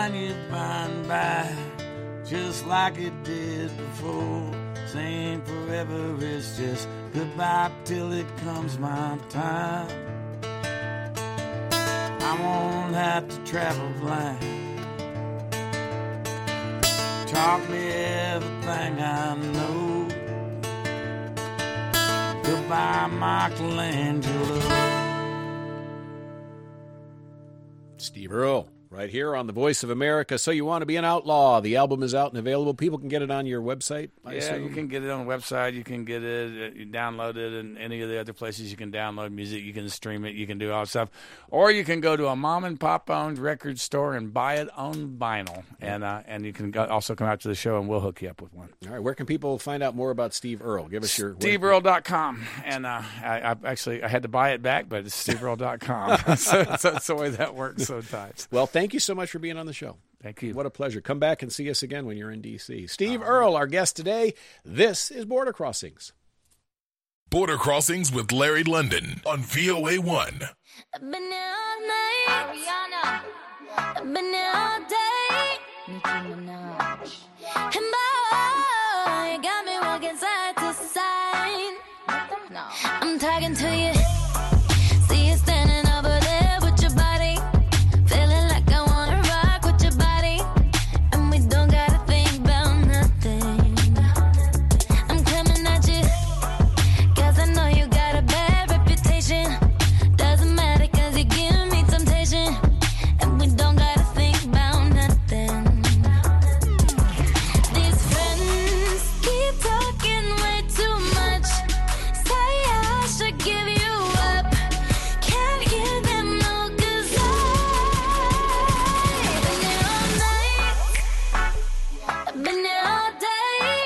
find you by and by, just like it did before. Saying forever is just goodbye till it comes my time. I won't have to travel blind. Taught me everything I know. Goodbye, Michelangelo. Steve Earle, right here on The Voice of America. So You Want to Be an Outlaw. The album is out and available. People can get it on your website, I Yeah, assume? you can get it on the website. You can get it, you download it, and any of the other places you can download music. You can stream it. You can do all that stuff. Or you can go to a mom-and-pop-owned record store and buy it on vinyl. And uh, and you can go, also come out to the show, and we'll hook you up with one. All right, where can people find out more about Steve Earle? Give us your... Steve Earle dot com. And uh, I, I actually I had to buy it back, but it's Steve Earle dot com. so, so that's the way that works sometimes. Well, thank you so much for being on the show. Thank you. What a pleasure. Come back and see us again when you're in D C Steve Earle, our guest today. This is Border Crossings. Border Crossings with Larry London on V O A one. I've been here all night. Ariana. I've been here all day. Nicki Minaj. And boy, you got me walking side to side. No. I'm talking to you. See you standing over there with your body. Feeling like I wanna rock with your body. And we don't gotta think about nothing. I'm coming at you. Cause I know you got a bad reputation. Doesn't matter cause you give me temptation. And we don't gotta think about nothing. These friends keep talking way too much. Say I should give you up. Can't hear them no cause I've been here all night. I've been here all day.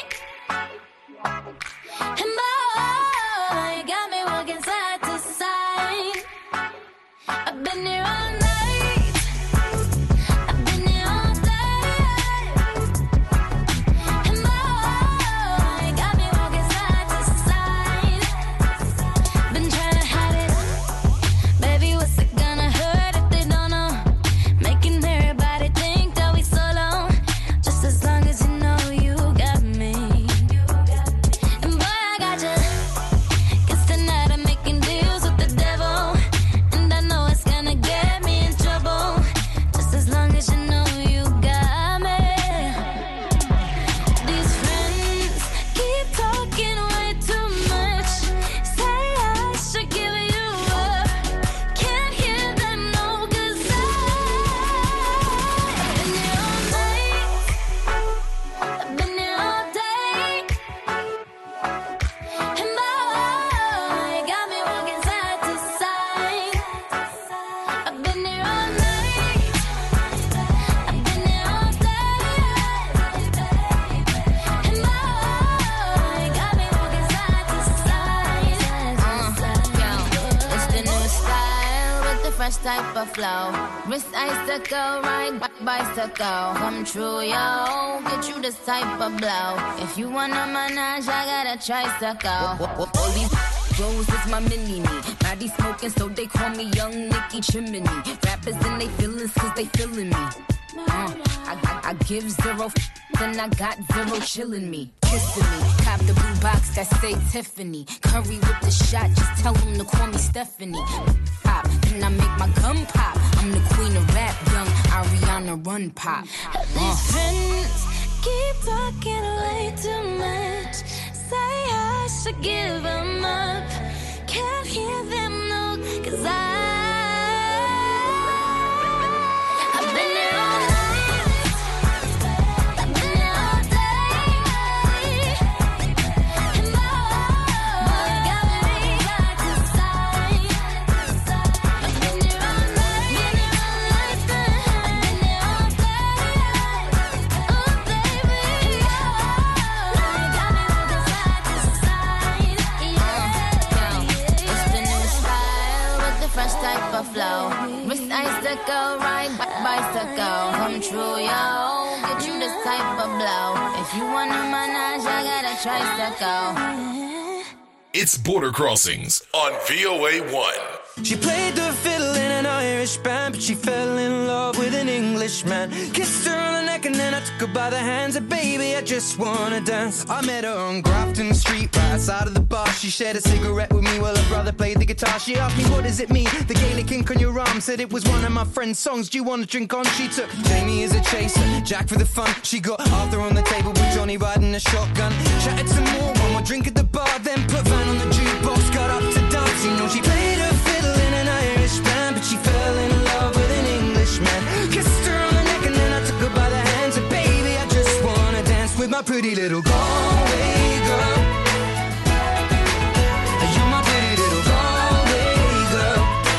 And boy, you got me walking side to side. I've been here all night. I've been here all day. And boy, you got me walking side to side. Been trying to hide it. Baby, what's it gonna hurt if they don't know? Making everybody think that we solo. Just as long as you know you got me. And boy, I got you. Cause tonight I'm making deals with the devil. And I know it's gonna get me in trouble. Just as long as you know you got me. These friends keep talking way too much. Say I should give you up. Can't hear them no cause I've been here all night. I've been here all day. And boy, you got me walking side to side. I've been here all night. I've been here all day. And boy, you got me walking side to side. Uh, it's the new style with the fresh type of flow. Wrist icicle, ride bi- bicycle. Come true, yo. Get you this type of blow. If you wanna manage, I got a tricycle. All these Rose is my mini-me. Body smoking, so they call me Young Nicky Chimney. Rappers in they feelings, cause they feeling me. Uh, I, I, I give zero f- then I got zero chillin' me. Kissing me. Cop the blue box that say Tiffany. Curry with the shot, just tell them to call me Stephanie. Pop, then I make my gun pop. I'm the queen of rap, young Ariana Run Pop. These friends keep talking way too much. Say I should give them up. Can't hear them no, cause I I've been here all night. I've been here all day. And boy, you got me side to side. I've been here all night. I've been here all day. Oh baby, you got me walking side to side. Yeah. It's the new style with the fresh type of flow. Wrist icicle, ride bi- bicycle. Come true, yo. Get you this type of blow. If you wanna manage, I got a tricycle. It's Border Crossings on V O A one. She played the fiddle in an Irish band, but she fell in love with an Englishman. Kissed her on the neck and then I took her by the hands. And baby, I just wanna dance. I met her on Grafton Street, right outside of the bar. She shared a cigarette with me while her brother played the guitar. She asked me, what does it mean? The Gaelic ink on your arm. Said it was one of my friend's songs. Do you want to drink on? She took Jamie as a chaser, Jack for the fun. She got Arthur on the table with Johnny riding a shotgun. Chatted some more, one more drink at the bar. Then put Van on the jukebox, got up to dance. You know she played her fiddle in an Irish band, but she fell in love with an Englishman. Kissed her on the neck and then I took her by the hands. And baby, I just wanna dance with my pretty little Galway girl. You're my pretty little Galway girl.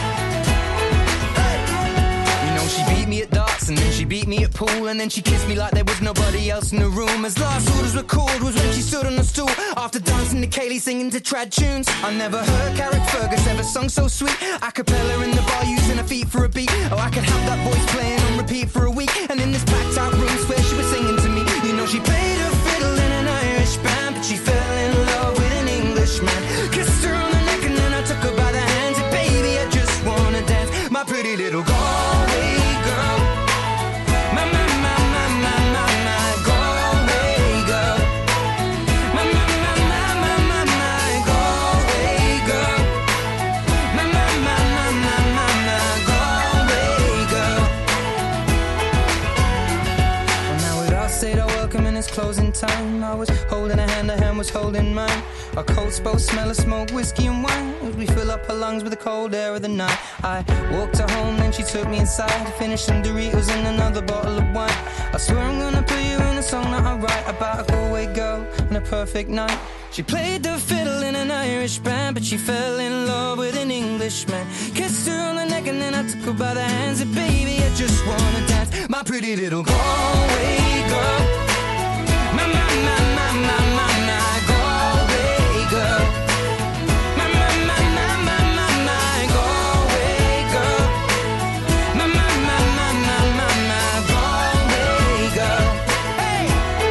Hey. You know she beat me at darts and then she beat me at pool, and then she kissed me like there was nobody else in the room. As last orders were called was when she stood on the stool after dancing to Kaylee singing to trad tunes. I never heard Carrick Fergus ever sung so sweet. A cappella in the bar using her feet for a beat. Oh, I could have that voice playing on repeat for a week. And in this packed out room where she was singing to me. You know she played her fiddle in an Irish band, but she fell in love with an Englishman. Kissed her on the neck and then I took her by the hands. And baby, I just wanna dance, my pretty little Galway girl. My, my, my, my, my, my, my Galway girl. My, my, my, my, my, my, my Galway girl. My, my, my, my, my, my, my Galway girl. Well, now we'd all said our welcome and it's closing time. I was holding a hand, her hand was holding mine. Our coats both smell of smoke, whiskey and wine, as we fill up her lungs with the cold air of the night. I walked her home, then she took me inside to finish some Doritos and another bottle of wine. I swear I'm gonna put you in a song that I write about a Galway girl and a perfect night. She played the fiddle in an Irish band, but she fell in love with an Englishman. Kissed her on the neck and then I took her by the hands. And baby, I just wanna dance, my pretty little Galway girl. My, my, my, my, my, my, my Galway girl. My, my, my, my, my, my, my Galway girl. My, my, my, my, my, my, my Galway girl. Hey!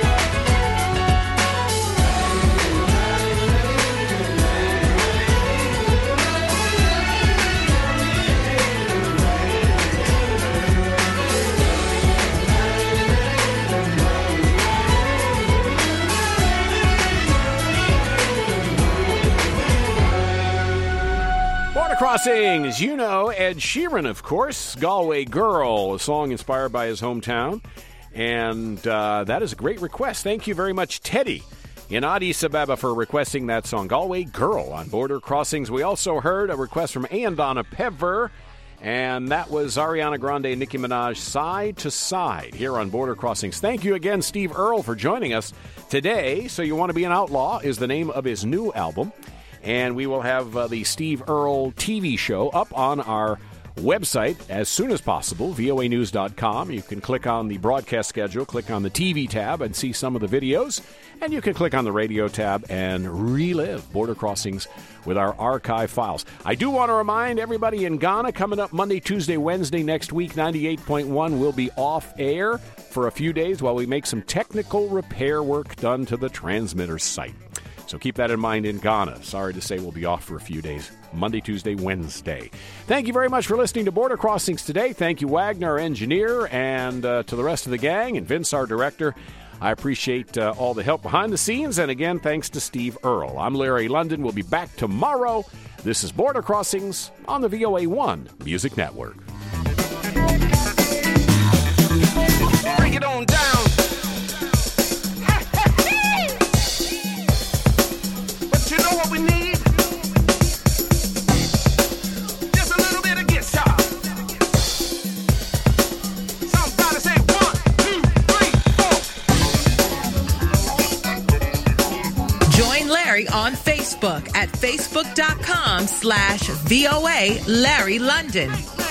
Border Crossings, you know, Ed Sheeran, of course, Galway Girl, a song inspired by his hometown. And uh, that is a great request. Thank you very much, Teddy, in Addis Ababa, for requesting that song, Galway Girl, on Border Crossings. We also heard a request from Andonna Pever, and that was Ariana Grande and Nicki Minaj, Side to Side, here on Border Crossings. Thank you again, Steve Earle, for joining us today. So You Want to Be an Outlaw is the name of his new album. And we will have uh, the Steve Earle T V show up on our website as soon as possible, V O A news dot com. You can click on the broadcast schedule, click on the T V tab, and see some of the videos. And you can click on the radio tab and relive Border Crossings with our archive files. I do want to remind everybody in Ghana, coming up Monday, Tuesday, Wednesday next week, ninety-eight point one will be off air for a few days while we make some technical repair work done to the transmitter site. So keep that in mind in Ghana. Sorry to say we'll be off for a few days, Monday, Tuesday, Wednesday. Thank you very much for listening to Border Crossings today. Thank you, Wagner, our engineer, and uh, to the rest of the gang, and Vince, our director. I appreciate uh, all the help behind the scenes, and again, thanks to Steve Earle. I'm Larry London. We'll be back tomorrow. This is Border Crossings on the V O A one Music Network. Break it on down. You know what we need? Just a little bit of guitar. Somebody say one, two, three, four. Join Larry on Facebook at facebook dot com slash V O A Larry London.